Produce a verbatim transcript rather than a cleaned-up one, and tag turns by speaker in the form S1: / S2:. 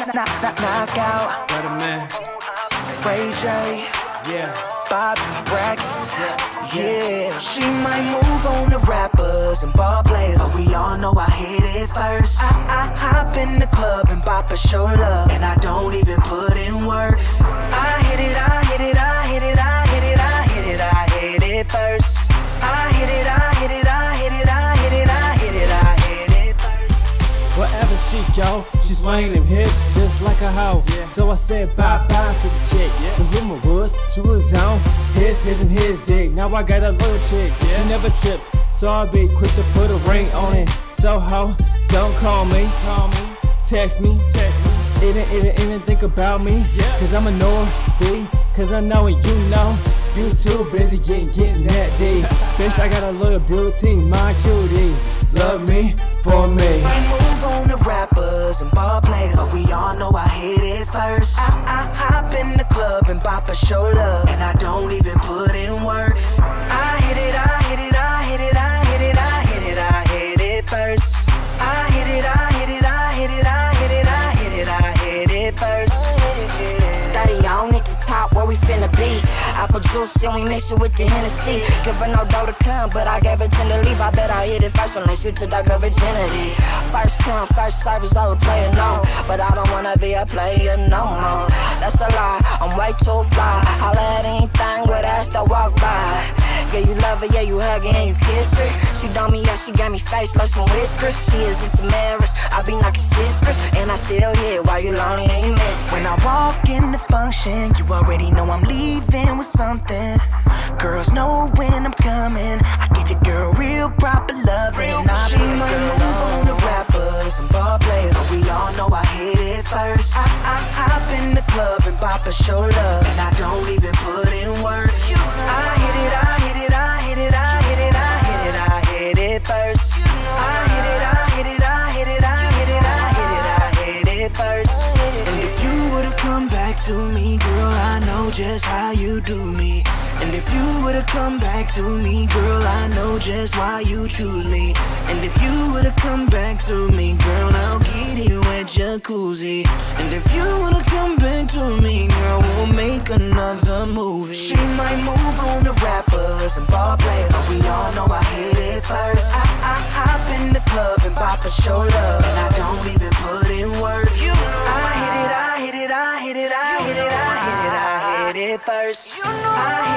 S1: knock, knock, knock out.
S2: What a man.
S1: Ray J.
S2: Yeah.
S1: Bobby Brackett. Yeah. Yeah. She might move on to rappers and ball players, but we all know I hit it first. I, I hop in the club and bop a show love, and I don't even put in work. I hit it, I hit it, I hit it, I hit it, I hit it, I hit it first. I hit it, I hit it, I hit it, I hit it, I hit it, I hit it first.
S2: Wherever she go, she swinging them hips just like a hoe. Yeah. So I said bye bye to the chick. Yeah. Cause rumor was she was on his, his and his dick. Now I got a little chick. Yeah. She never trips, so I'll be quick to put a ring on it. So ho, don't call me, call me, text me, text me. Even, even, even think about me. Yeah. Cause I'm a Northie, cause I know and you know. You too busy getting, getting that D. Bitch, I got a little beauty, my cutie. Love me for me.
S1: I move on to rappers and ball players, but we all know I hit it first. I, I hop in the club and bop a show love, and I don't even put in work. I hit it, I hit it, I hit it, I hit it, I hit it, I hit it first. I hit it, I hit it, I hit it, I hit it, I hit it, I hit it first.
S3: Study on at the top where we finna be. Apple juice and we mix it with the Hennessy. Give her no dough to come, but I gave her ten to leave. I bet I hit it first unless you took her virginity. First come, first service, all the player know. But I don't wanna be a player no more. That's a lie, I'm way too fly. Holla at anything with ass that walk by. Yeah, you love her, yeah, you hug her and you kiss her. She done me up, she got me face like some whiskers. She is into marriage, I be knocking sisters, and I still here while you lonely and you miss.
S1: When I walk in the function, you already know I'm leaving with something. Girls know when I'm coming. I give your girl real proper loving. She might move on to rappers and ball players, but we all know I hit it first. I, I hop in the club and bop a show love, and I don't even put in work. I hit it, I hit it, I hit it, I hit it, I hit it, I hit it first. I hit it, I hit it, I hit it, I hit it, I hit it, I hit it first. And if you were to come back to me, girl, I know just how you do me. And if you were to come back to me, girl, I know just why you choose me. And if you were to come back to me, girl, I'll get you a jacuzzi. And if you were to come back to me, girl, we'll make another movie. She might move on to rappers and ball players, but we all know I hit it first. I, I hop in the club and bop a show love, and I don't even put in work. I hit it, I hit it, I hit it, I hit it, I hit it, I hit it first. I